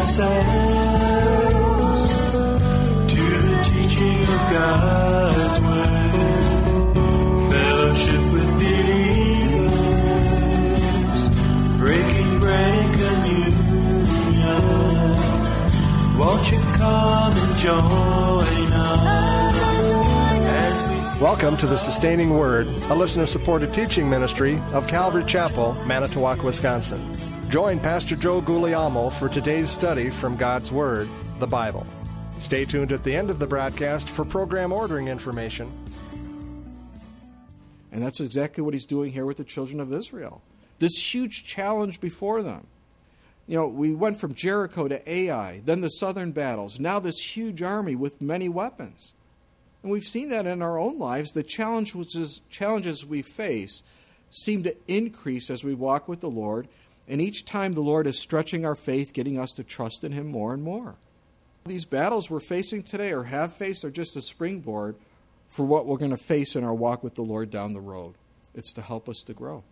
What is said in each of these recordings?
ourselves to the teaching of God's word. Fellowship with believers, breaking bread and communion. Won't you come and join us as we... Welcome to the Sustaining Word, a listener-supported teaching ministry of Calvary Chapel, Manitowoc, Wisconsin. Join Pastor Joe Guglielmo for today's study from God's Word, the Bible. Stay tuned at the end of the broadcast for program ordering information. And that's exactly what he's doing here with the children of Israel. This huge challenge before them. You know, we went from Jericho to Ai, then the southern battles, now this huge army with many weapons. And we've seen that in our own lives. The challenges we face seem to increase as we walk with the Lord, and each time the Lord is stretching our faith, getting us to trust in Him more and more. These battles we're facing today or have faced are just a springboard for what we're going to face in our walk with the Lord down the road. It's to help us to grow.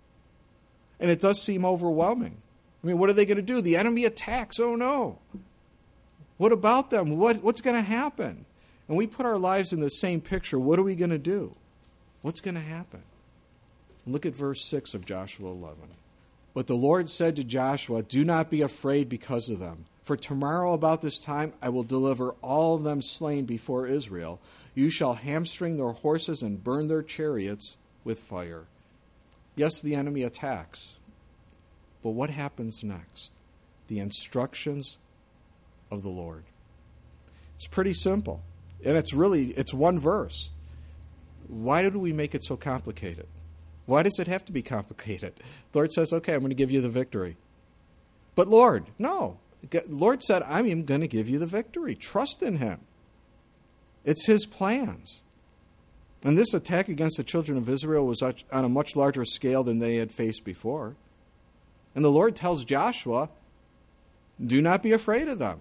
And it does seem overwhelming. I mean, what are they going to do? The enemy attacks. Oh, no. What about them? What's going to happen? And we put our lives in the same picture. What are we going to do? What's going to happen? Look at verse 6 of Joshua 11. But the Lord said to Joshua, "Do not be afraid because of them. For tomorrow about this time I will deliver all of them slain before Israel. You shall hamstring their horses and burn their chariots with fire." Yes, the enemy attacks. But what happens next? The instructions of the Lord. It's pretty simple. And it's one verse. Why do we make it so complicated? Why does it have to be complicated? The Lord says, okay, I'm going to give you the victory. But Lord, no. The Lord said, I'm going to give you the victory. Trust in Him. It's His plans. And this attack against the children of Israel was on a much larger scale than they had faced before. And the Lord tells Joshua, do not be afraid of them.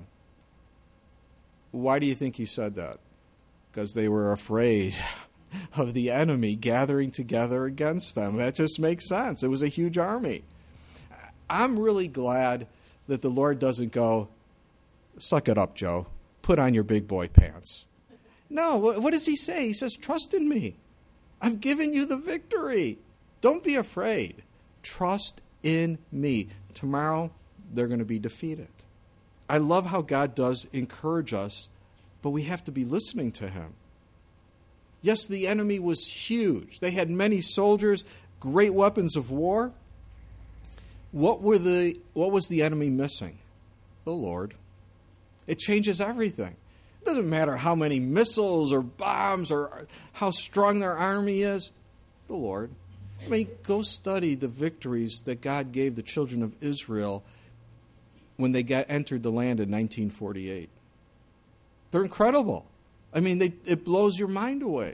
Why do you think He said that? Because they were afraid of the enemy gathering together against them. That just makes sense. It was a huge army. I'm really glad that the Lord doesn't go, suck it up, Joe. Put on your big boy pants. No, what does He say? He says, trust in me. I've given you the victory. Don't be afraid. Trust in me. Tomorrow, they're going to be defeated. I love how God does encourage us, but we have to be listening to Him. Yes, the enemy was huge. They had many soldiers, great weapons of war. What was the enemy missing? The Lord. It changes everything. It doesn't matter how many missiles or bombs or how strong their army is. The Lord. I mean, go study the victories that God gave the children of Israel when they entered the land in 1948. They're incredible. I mean, it blows your mind away.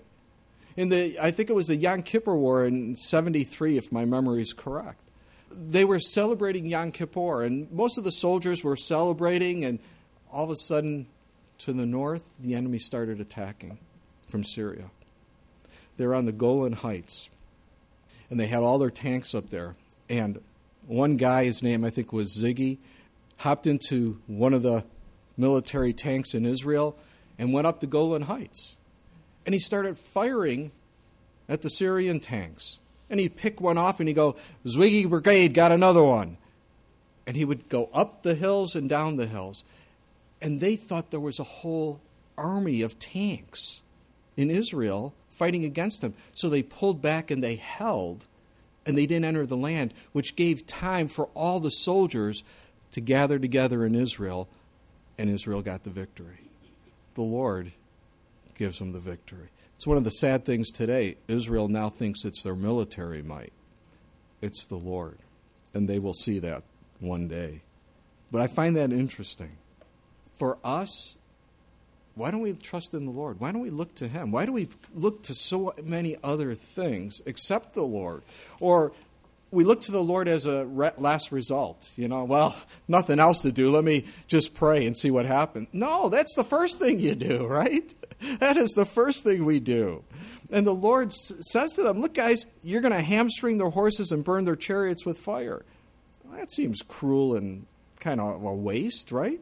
I think it was the Yom Kippur War in 73, if my memory is correct. They were celebrating Yom Kippur, and most of the soldiers were celebrating, and all of a sudden, to the north, the enemy started attacking from Syria. They're on the Golan Heights, and they had all their tanks up there. And one guy, his name I think was Ziggy, hopped into one of the military tanks in Israel and went up the Golan Heights. And he started firing at the Syrian tanks. And he'd pick one off and he'd go, Zwiggy Brigade got another one. And he would go up the hills and down the hills. And they thought there was a whole army of tanks in Israel fighting against them. So they pulled back and they held, and they didn't enter the land, which gave time for all the soldiers to gather together in Israel, and Israel got the victory. The Lord gives them the victory. It's one of the sad things today. Israel now thinks it's their military might. It's the Lord, and they will see that one day. But I find that interesting. For us, why don't we trust in the Lord? Why don't we look to Him? Why do we look to so many other things except the Lord? Or we look to the Lord as a last result. Well, nothing else to do. Let me just pray and see what happens. No, that's the first thing you do, right? That is the first thing we do. And the Lord says to them, look, guys, you're going to hamstring their horses and burn their chariots with fire. Well, that seems cruel and kind of a waste, right?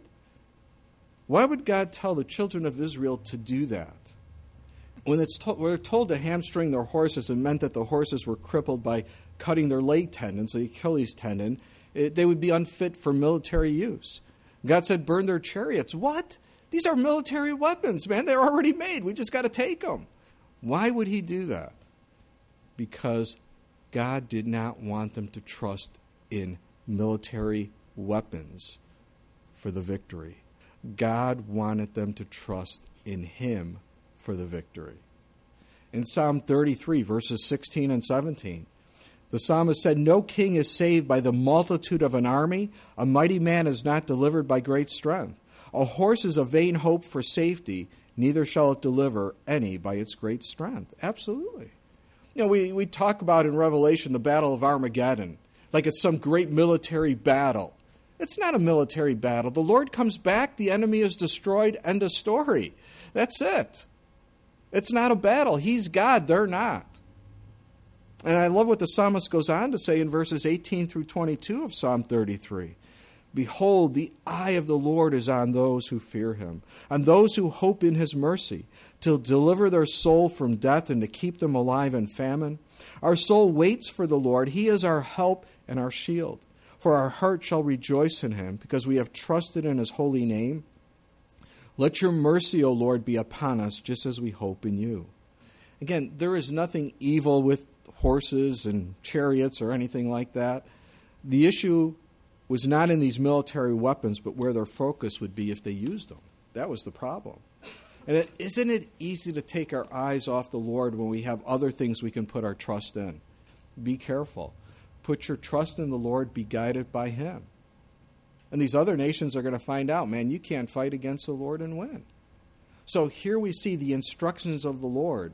Why would God tell the children of Israel to do that? When we're told to hamstring their horses, it meant that the horses were crippled by cutting their leg tendons, the Achilles tendon. They would be unfit for military use. God said, burn their chariots. What? These are military weapons, man. They're already made. We just got to take them. Why would he do that? Because God did not want them to trust in military weapons for the victory. God wanted them to trust in him for the victory. In Psalm 33, verses 16 and 17, the psalmist said, no king is saved by the multitude of an army. A mighty man is not delivered by great strength. A horse is a vain hope for safety. Neither shall it deliver any by its great strength. Absolutely. You know, we talk about in Revelation the Battle of Armageddon, like it's some great military battle. It's not a military battle. The Lord comes back, the enemy is destroyed, end of story. That's it. It's not a battle. He's God, they're not. And I love what the psalmist goes on to say in verses 18 through 22 of Psalm 33. Behold, the eye of the Lord is on those who fear him, on those who hope in his mercy, to deliver their soul from death and to keep them alive in famine. Our soul waits for the Lord. He is our help and our shield. For our heart shall rejoice in him, because we have trusted in his holy name. Let your mercy, O Lord, be upon us, just as we hope in you. Again, there is nothing evil with horses and chariots or anything like that. The issue was not in these military weapons, but where their focus would be if they used them. That was the problem. And isn't it easy to take our eyes off the Lord when we have other things we can put our trust in? Be careful. Put your trust in the Lord, be guided by him. And these other nations are going to find out, man, you can't fight against the Lord and win. So here we see the instructions of the Lord.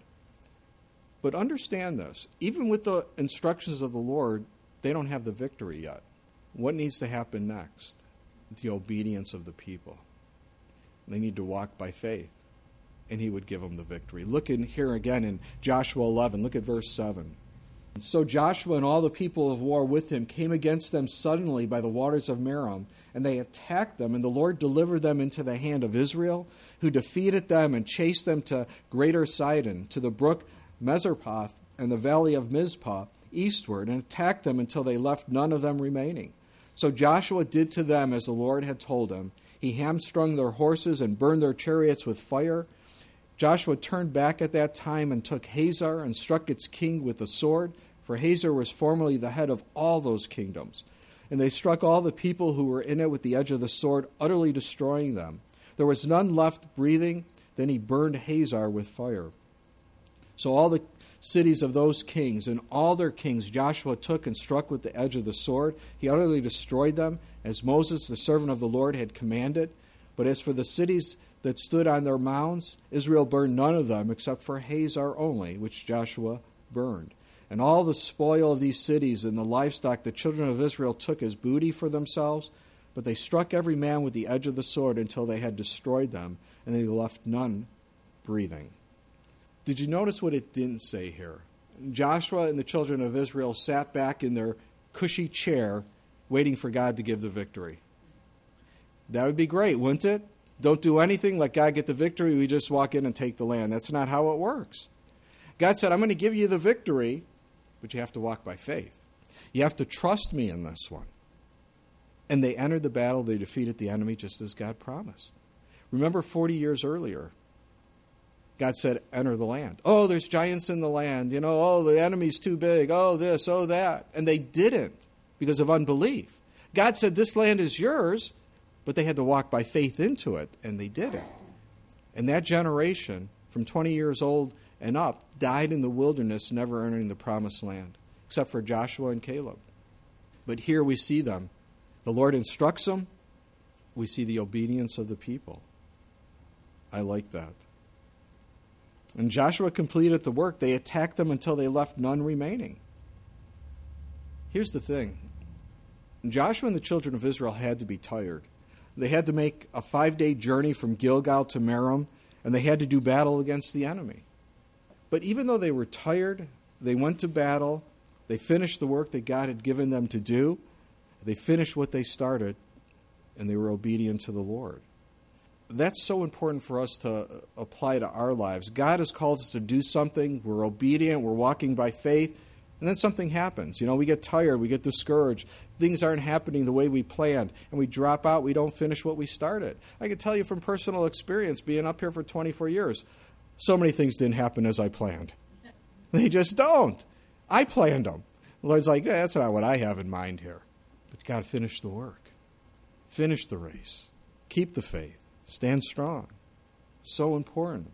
But understand this, even with the instructions of the Lord, they don't have the victory yet. What needs to happen next? The obedience of the people. They need to walk by faith, and he would give them the victory. Look in here again in Joshua 11. Look at verse 7. So Joshua and all the people of war with him came against them suddenly by the waters of Merom, and they attacked them, and the Lord delivered them into the hand of Israel, who defeated them and chased them to Greater Sidon, to the brook Mezerpoth and the valley of Mizpah, eastward, and attacked them until they left none of them remaining. So Joshua did to them as the Lord had told him. He hamstrung their horses and burned their chariots with fire. Joshua turned back at that time and took Hazor and struck its king with the sword, for Hazor was formerly the head of all those kingdoms. And they struck all the people who were in it with the edge of the sword, utterly destroying them. There was none left breathing. Then he burned Hazor with fire. So all the cities of those kings and all their kings Joshua took and struck with the edge of the sword. He utterly destroyed them, as Moses, the servant of the Lord, had commanded. But as for the cities that stood on their mounds, Israel burned none of them except for Hazor only, which Joshua burned. And all the spoil of these cities and the livestock the children of Israel took as booty for themselves, but they struck every man with the edge of the sword until they had destroyed them, and they left none breathing. Did you notice what it didn't say here? Joshua and the children of Israel sat back in their cushy chair waiting for God to give the victory. That would be great, wouldn't it? Don't do anything, let God get the victory, we just walk in and take the land. That's not how it works. God said, I'm going to give you the victory, but you have to walk by faith. You have to trust me in this one. And they entered the battle, they defeated the enemy just as God promised. Remember 40 years earlier, God said, enter the land. Oh, there's giants in the land. You know, oh, the enemy's too big. Oh, this, oh, that. And they didn't because of unbelief. God said, this land is yours, but they had to walk by faith into it, and they didn't. And that generation, from 20 years old and up, died in the wilderness, never entering the promised land, except for Joshua and Caleb. But here we see them. The Lord instructs them. We see the obedience of the people. I like that. And Joshua completed the work. They attacked them until they left none remaining. Here's the thing. Joshua and the children of Israel had to be tired. They had to make a 5-day journey from Gilgal to Merom, and they had to do battle against the enemy. But even though they were tired, they went to battle. They finished the work that God had given them to do. They finished what they started, and they were obedient to the Lord. That's so important for us to apply to our lives. God has called us to do something. We're obedient. We're walking by faith. And then something happens. We get tired. We get discouraged. Things aren't happening the way we planned. And we drop out. We don't finish what we started. I can tell you from personal experience, being up here for 24 years, so many things didn't happen as I planned. They just don't. I planned them. The Lord's like, that's not what I have in mind here. But God, finish the work. Finish the race. Keep the faith. Stand strong. So important.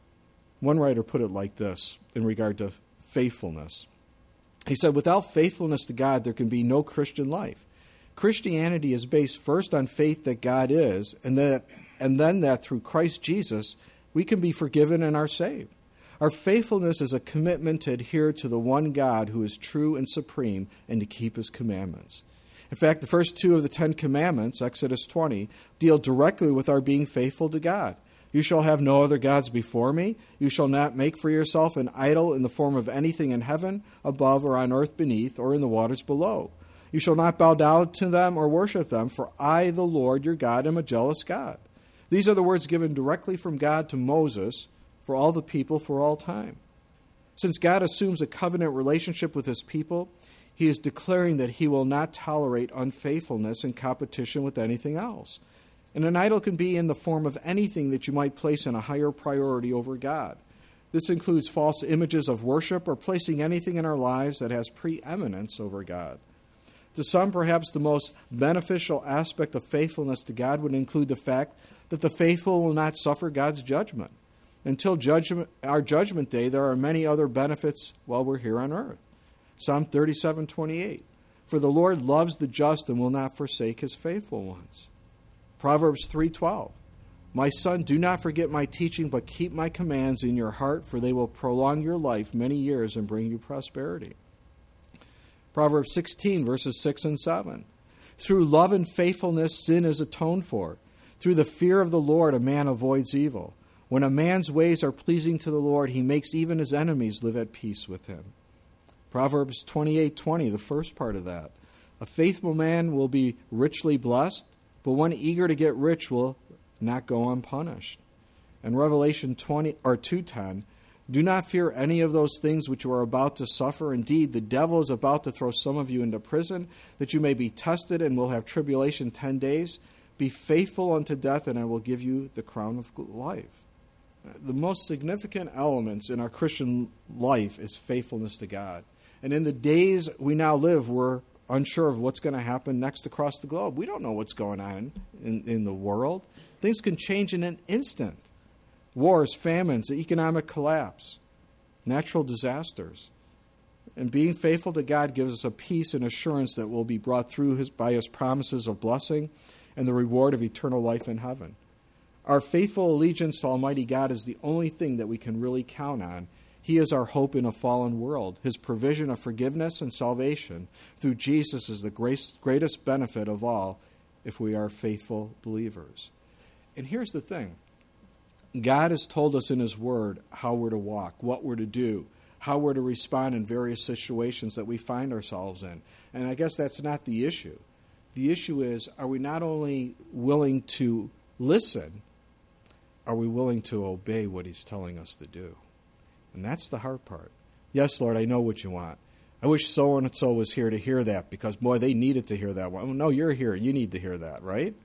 One writer put it like this in regard to faithfulness. He said, without faithfulness to God, there can be no Christian life. Christianity is based first on faith that God is, and then that through Christ Jesus, we can be forgiven and are saved. Our faithfulness is a commitment to adhere to the one God who is true and supreme and to keep his commandments. In fact, the first two of the 10 commandments, Exodus 20, deal directly with our being faithful to God. You shall have no other gods before me. You shall not make for yourself an idol in the form of anything in heaven, above, or on earth beneath, or in the waters below. You shall not bow down to them or worship them, for I, the Lord your God, am a jealous God. These are the words given directly from God to Moses for all the people for all time. Since God assumes a covenant relationship with his people, he is declaring that he will not tolerate unfaithfulness in competition with anything else. And an idol can be in the form of anything that you might place in a higher priority over God. This includes false images of worship or placing anything in our lives that has preeminence over God. To some, perhaps the most beneficial aspect of faithfulness to God would include the fact that the faithful will not suffer God's judgment. Until our judgment day, there are many other benefits while we're here on earth. Psalm 37:28, for the Lord loves the just and will not forsake his faithful ones. Proverbs 3:12, my son, do not forget my teaching, but keep my commands in your heart, for they will prolong your life many years and bring you prosperity. Proverbs 16, verses 6 and 7, through love and faithfulness sin is atoned for. Through the fear of the Lord a man avoids evil. When a man's ways are pleasing to the Lord, he makes even his enemies live at peace with him. Proverbs 28:20, the first part of that. A faithful man will be richly blessed, but one eager to get rich will not go unpunished. And Revelation 2:10, do not fear any of those things which you are about to suffer. Indeed, the devil is about to throw some of you into prison, that you may be tested and will have tribulation 10 days. Be faithful unto death, and I will give you the crown of life. The most significant elements in our Christian life is faithfulness to God. And in the days we now live, we're unsure of what's going to happen next across the globe. We don't know what's going on in the world. Things can change in an instant. Wars, famines, economic collapse, natural disasters. And being faithful to God gives us a peace and assurance that will be brought through by his promises of blessing and the reward of eternal life in heaven. Our faithful allegiance to Almighty God is the only thing that we can really count on. He is our hope in a fallen world. His provision of forgiveness and salvation through Jesus is the greatest benefit of all if we are faithful believers. And here's the thing. God has told us in his word how we're to walk, what we're to do, how we're to respond in various situations that we find ourselves in. And I guess that's not the issue. The issue is, are we not only willing to listen, are we willing to obey what he's telling us to do? And that's the hard part. Yes, Lord, I know what you want. I wish so-and-so was here to hear that because, boy, they needed to hear that one. Well, no, you're here. You need to hear that, right?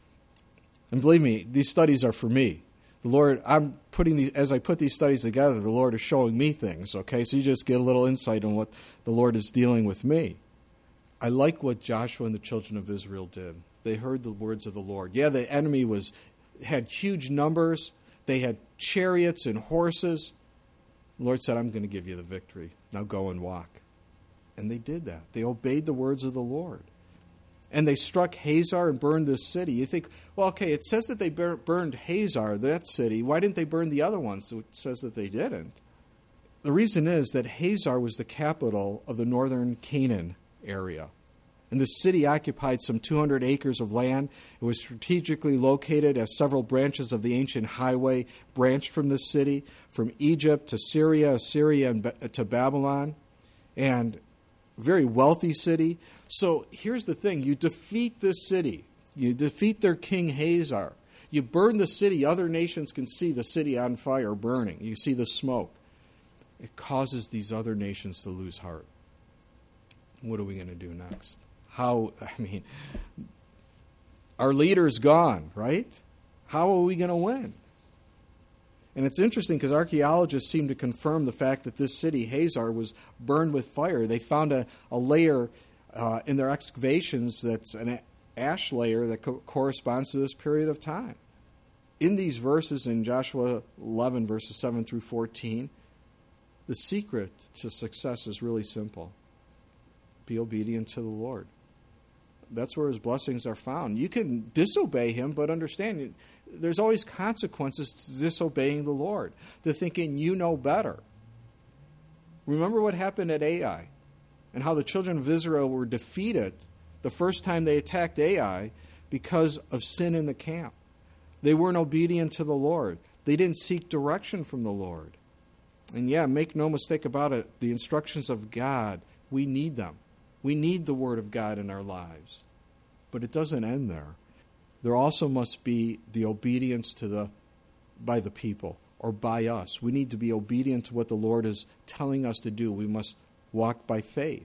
And believe me, these studies are for me. The Lord, as I put these studies together, the Lord is showing me things, okay? So you just get a little insight on what the Lord is dealing with me. I like what Joshua and the children of Israel did. They heard the words of the Lord. Yeah, the enemy had huge numbers. They had chariots and horses. The Lord said, I'm going to give you the victory. Now go and walk. And they did that. They obeyed the words of the Lord. And they struck Hazor and burned this city. You think, well, okay, it says that they burned Hazor, that city. Why didn't they burn the other ones? It says that they didn't. The reason is that Hazor was the capital of the northern Canaan area. And the city occupied some 200 acres of land. It was strategically located as several branches of the ancient highway branched from the city, from Egypt to Syria, Assyria, and to Babylon. And very wealthy city. So here's the thing. You defeat this city. You defeat their king Hazar. You burn the city. Other nations can see the city on fire burning. You see the smoke. It causes these other nations to lose heart. What are we going to do next? Our leader's gone, right? How are we going to win? And it's interesting because archaeologists seem to confirm the fact that this city, Hazar, was burned with fire. They found a layer in their excavations that's an ash layer that corresponds to this period of time. In these verses, in Joshua 11, verses 7 through 14, the secret to success is really simple. Be obedient to the Lord. That's where his blessings are found. You can disobey him, but understand, there's always consequences to disobeying the Lord, to thinking you know better. Remember what happened at Ai and how the children of Israel were defeated the first time they attacked Ai because of sin in the camp. They weren't obedient to the Lord. They didn't seek direction from the Lord. And yeah, make no mistake about it, the instructions of God, we need them. We need the Word of God in our lives. But it doesn't end there. There also must be the obedience by the people or by us. We need to be obedient to what the Lord is telling us to do. We must walk by faith.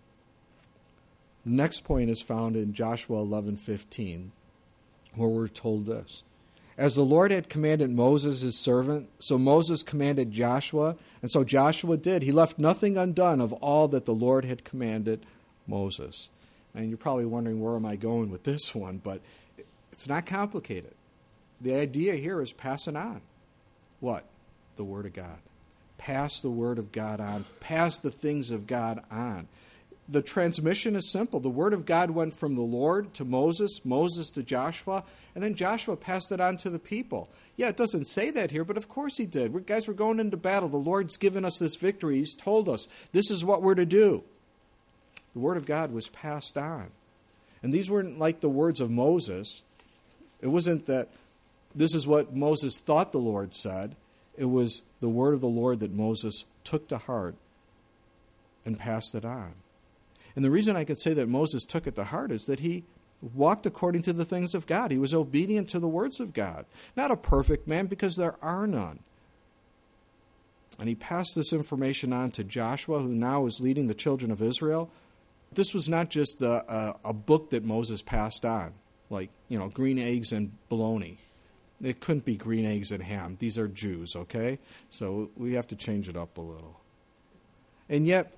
The next point is found in Joshua 11:15, where we're told this. As the Lord had commanded Moses his servant, so Moses commanded Joshua, and so Joshua did. He left nothing undone of all that the Lord had commanded Moses. And you're probably wondering, where am I going with this one? But it's not complicated. The idea here is pass it on. What? The Word of God. Pass the Word of God on. Pass the things of God on. The transmission is simple. The Word of God went from the Lord to Moses, Moses to Joshua, and then Joshua passed it on to the people. Yeah, it doesn't say that here, but of course he did. We're going into battle. The Lord's given us this victory. He's told us this is what we're to do. The Word of God was passed on. And these weren't like the words of Moses. It wasn't that this is what Moses thought the Lord said. It was the word of the Lord that Moses took to heart and passed it on. And the reason I could say that Moses took it to heart is that he walked according to the things of God. He was obedient to the words of God. Not a perfect man, because there are none. And he passed this information on to Joshua, who now is leading the children of Israel. This was not just a book that Moses passed on, like, green eggs and bologna. It couldn't be green eggs and ham. These are Jews, okay? So we have to change it up a little. And yet,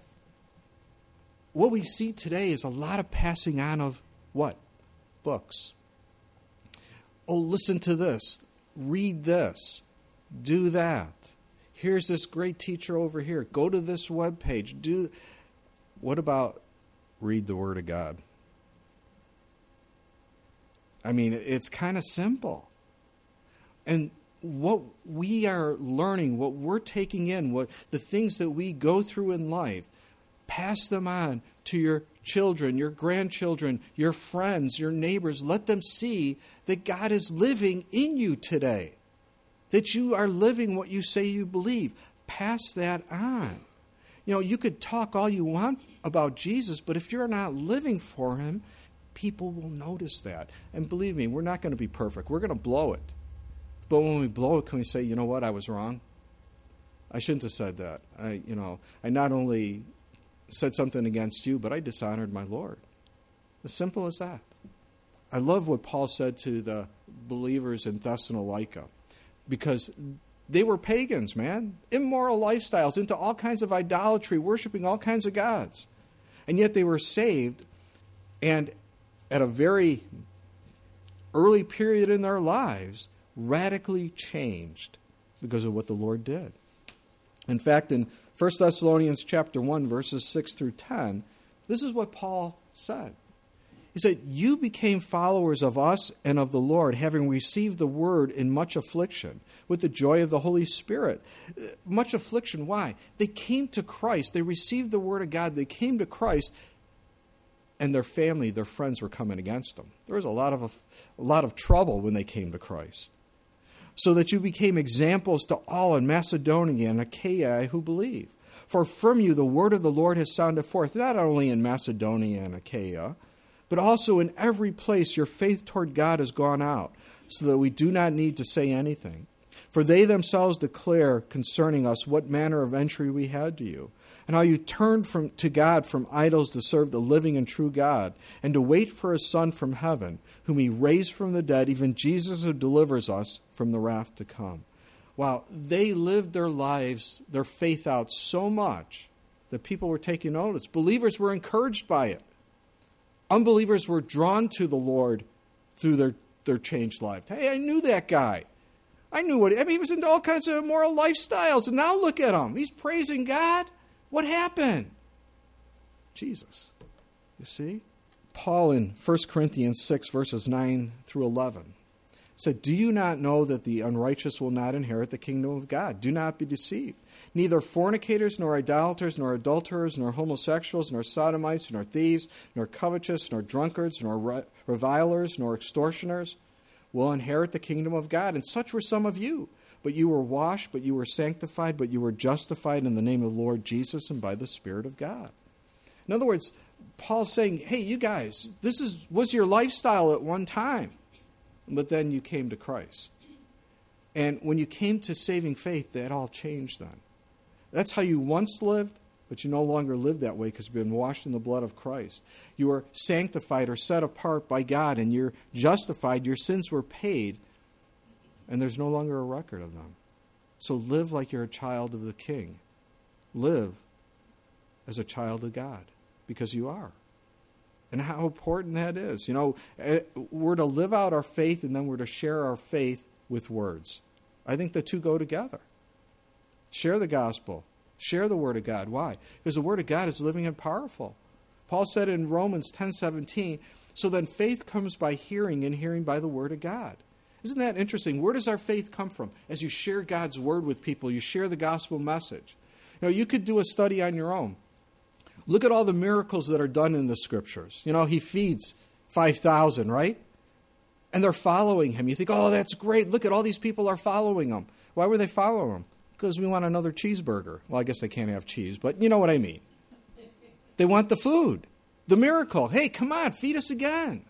what we see today is a lot of passing on of what? Books. Oh, listen to this. Read this. Do that. Here's this great teacher over here. Go to this webpage. What about read the Word of God? I mean, it's kind of simple. And what we are learning, what we're taking in, the things that we go through in life, pass them on to your children, your grandchildren, your friends, your neighbors. Let them see that God is living in you today, that you are living what you say you believe. Pass that on. You could talk all you want about Jesus, but if you're not living for him, people will notice that. And believe me, we're not going to be perfect. We're going to blow it. But when we blow it, can we say, you know what, I was wrong? I shouldn't have said that. I not only said something against you, but I dishonored my Lord. As simple as that. I love what Paul said to the believers in Thessalonica, because they were pagans, man. Immoral lifestyles, into all kinds of idolatry, worshiping all kinds of gods. And yet they were saved, and at a very early period in their lives, radically changed because of what the Lord did. In fact, in 1 Thessalonians chapter 1, verses 6 through 10, this is what Paul said. He said, "You became followers of us and of the Lord, having received the word in much affliction, with the joy of the Holy Spirit." Much affliction, why? They came to Christ. They received the word of God. They came to Christ, and their family, their friends were coming against them. There was a lot of trouble when they came to Christ. So that you became examples to all in Macedonia and Achaia who believe. For from you the word of the Lord has sounded forth, not only in Macedonia and Achaia, but also in every place your faith toward God has gone out, so that we do not need to say anything. For they themselves declare concerning us what manner of entry we had to you, and how you turned to God from idols to serve the living and true God, and to wait for his Son from heaven, whom he raised from the dead, even Jesus who delivers us from the wrath to come. Wow, they lived their lives, their faith out so much that people were taking notice. Believers were encouraged by it. Unbelievers were drawn to the Lord through their changed life. Hey, I knew that guy. I knew he was into all kinds of immoral lifestyles, and now look at him. He's praising God. What happened? Jesus. You see? Paul in 1 Corinthians 6, verses 9 through 11 said, "Do you not know that the unrighteous will not inherit the kingdom of God? Do not be deceived. Neither fornicators, nor idolaters, nor adulterers, nor homosexuals, nor sodomites, nor thieves, nor covetous, nor drunkards, nor revilers, nor extortioners will inherit the kingdom of God. And such were some of you. But you were washed, but you were sanctified, but you were justified in the name of the Lord Jesus and by the Spirit of God." In other words, Paul's saying, hey, you guys, this was your lifestyle at one time, but then you came to Christ. And when you came to saving faith, that all changed then. That's how you once lived, but you no longer live that way because you've been washed in the blood of Christ. You are sanctified or set apart by God, and you're justified. Your sins were paid, and there's no longer a record of them. So live like you're a child of the King. Live as a child of God, because you are. And how important that is. You know, we're to live out our faith, and then we're to share our faith with words. I think the two go together. Share the gospel. Share the Word of God. Why? Because the Word of God is living and powerful. Paul said in Romans 10:17, "So then faith comes by hearing, and hearing by the Word of God." Isn't that interesting? Where does our faith come from? As you share God's Word with people, you share the gospel message. You know, you could do a study on your own. Look at all the miracles that are done in the Scriptures. You know, he feeds 5,000, right? And they're following him. You think, oh, that's great. Look at all these people are following him. Why were they following him? Because we want another cheeseburger. Well, I guess they can't have cheese, but you know what I mean. They want the food, the miracle. Hey, come on, feed us again.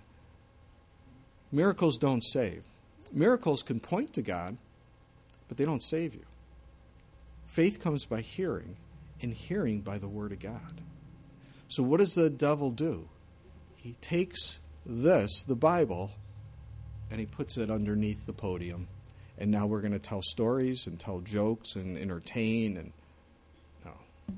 Miracles don't save. Miracles can point to God, but they don't save you. Faith comes by hearing, and hearing by the Word of God. So what does the devil do? He takes this, the Bible, and he puts it underneath the podium. And now we're going to tell stories and tell jokes and entertain. And no.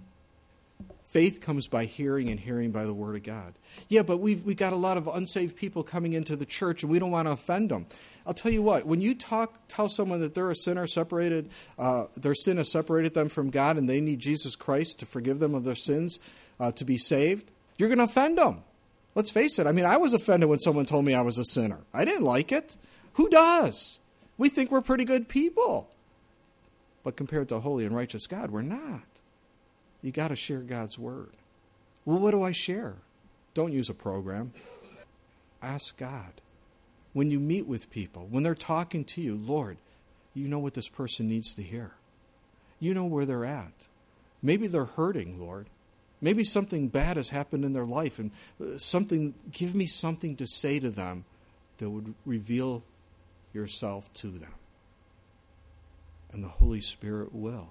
Faith comes by hearing, and hearing by the Word of God. Yeah, but we've got a lot of unsaved people coming into the church, and we don't want to offend them. I'll tell you what, when you tell someone that they're a sinner separated, their sin has separated them from God, and they need Jesus Christ to forgive them of their sins, to be saved, you're going to offend them. Let's face it. I mean, I was offended when someone told me I was a sinner. I didn't like it. Who does? We think we're pretty good people. But compared to a holy and righteous God, we're not. You got to share God's Word. Well, what do I share? Don't use a program. Ask God. When you meet with people, when they're talking to you, Lord, you know what this person needs to hear. You know where they're at. Maybe they're hurting, Lord. Maybe something bad has happened in their life, and give me something to say to them that would reveal yourself to them. And the Holy Spirit will.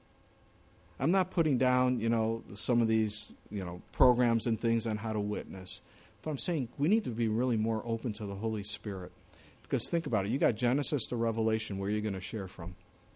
I'm not putting down, some of these, programs and things on how to witness. But I'm saying we need to be really more open to the Holy Spirit. Because think about it. You got Genesis to Revelation. Where are you going to share from?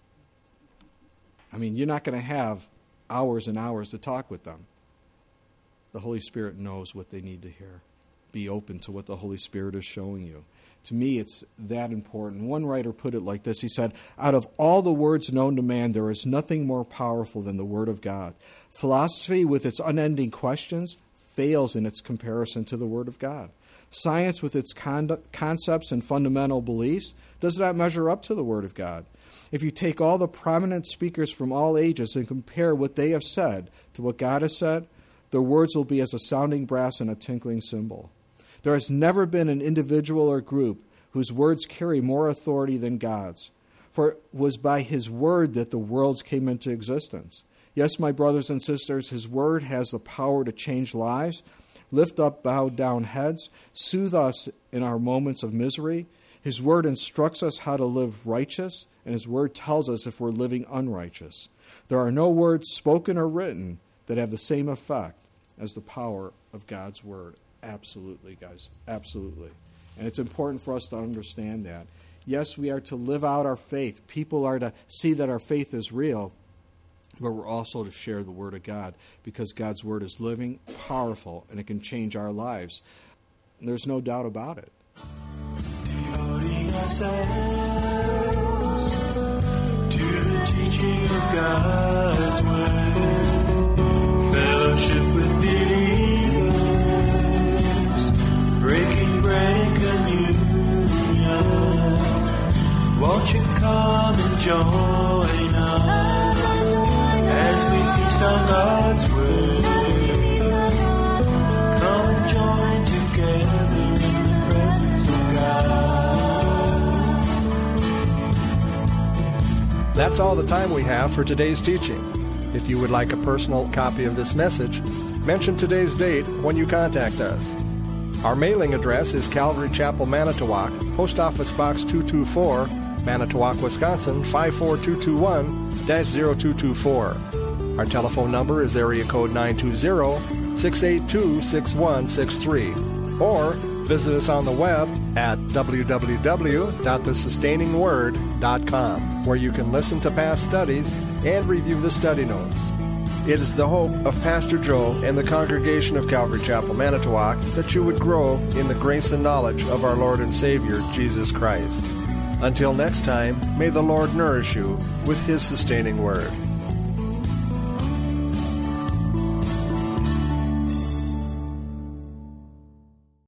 I mean, you're not going to have hours and hours to talk with them. The Holy Spirit knows what they need to hear. Be open to what the Holy Spirit is showing you. To me, it's that important. One writer put it like this. He said, "Out of all the words known to man, there is nothing more powerful than the Word of God. Philosophy, with its unending questions, fails in its comparison to the Word of God. Science, with its concepts and fundamental beliefs, does not measure up to the Word of God. If you take all the prominent speakers from all ages and compare what they have said to what God has said, their words will be as a sounding brass and a tinkling cymbal. There has never been an individual or group whose words carry more authority than God's. For it was by His word that the worlds came into existence. Yes, my brothers and sisters, His word has the power to change lives. lift up bowed down heads, soothe us in our moments of misery. His word instructs us how to live righteous, and His word tells us if we're living unrighteous. There are no words spoken or written that have the same effect as the power of God's word. Absolutely, guys. Absolutely. And it's important for us to understand that. Yes, we are to live out our faith. People are to see that our faith is real, but we're also to share the Word of God because God's Word is living, powerful, and it can change our lives. There's no doubt about it. Devoting ourselves to the teaching of God's Word, fellowship with believers, breaking bread and communion. Won't you come and join us as we feast on God's Word? Come and join together in the presence of God. That's all the time we have for today's teaching. If you would like a personal copy of this message, mention today's date when you contact us. Our mailing address is Calvary Chapel, Manitowoc, Post Office Box 224, Manitowoc, Wisconsin 54221-0224. Our telephone number is area code 920-682-6163. Or visit us on the web at www.thesustainingword.com, where you can listen to past studies and review the study notes. It is the hope of Pastor Joe and the congregation of Calvary Chapel, Manitowoc, that you would grow in the grace and knowledge of our Lord and Savior, Jesus Christ. Until next time, may the Lord nourish you with His sustaining word.